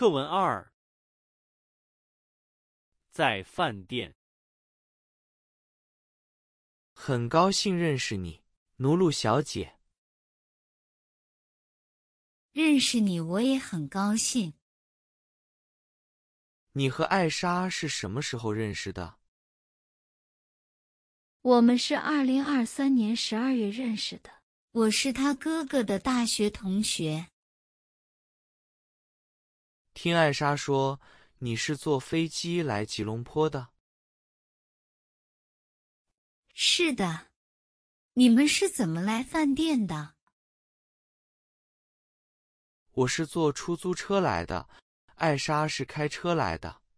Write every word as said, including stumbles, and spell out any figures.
课文二，在饭店。 很高兴认识你，奴路小姐。 认识你我也很高兴。 你和艾莎是什么时候认识的？ 我们是二零二三年十二月认识的，我是他哥哥的大学同学。 听艾莎说，你是坐飞机来吉隆坡的。 是的，你们是怎么来饭店的？ 我是坐出租车来的，艾莎是开车来的。